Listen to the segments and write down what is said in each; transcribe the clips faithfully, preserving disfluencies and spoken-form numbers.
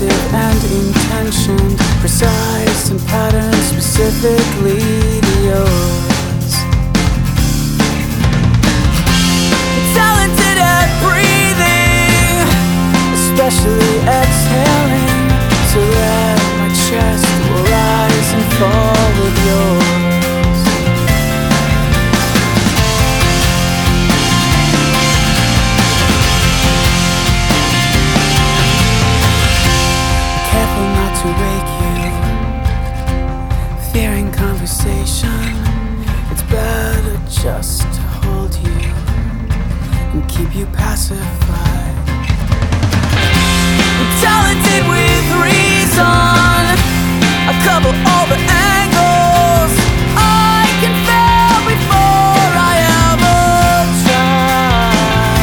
decisive and intentioned, precise and patterned specifically to yours. Talented at breathing, especially exhaling, so that my chest will rise and fall with yours. Careful not to wake you, fearing conversation. It's better just to hold you and keep you pacified. I'm talented with reason, I cover all the angles. I can fail before I ever try.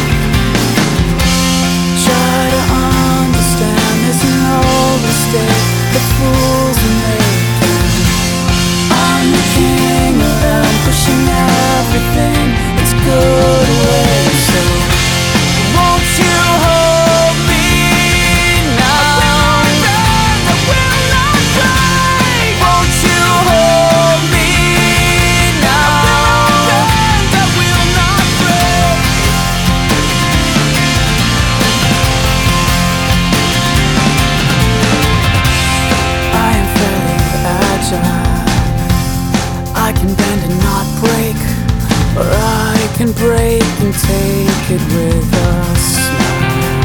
Try to understand there's no mistake the fools are making. I'm the king of them, pushing everything that's good away. So won't you hold me now? I will not break. Won't you hold me now? I will not break. I am fairly agile. I can bend and not break, or I can break and take it with a smile.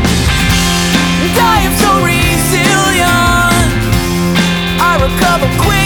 And I am so resilient, I recover quick.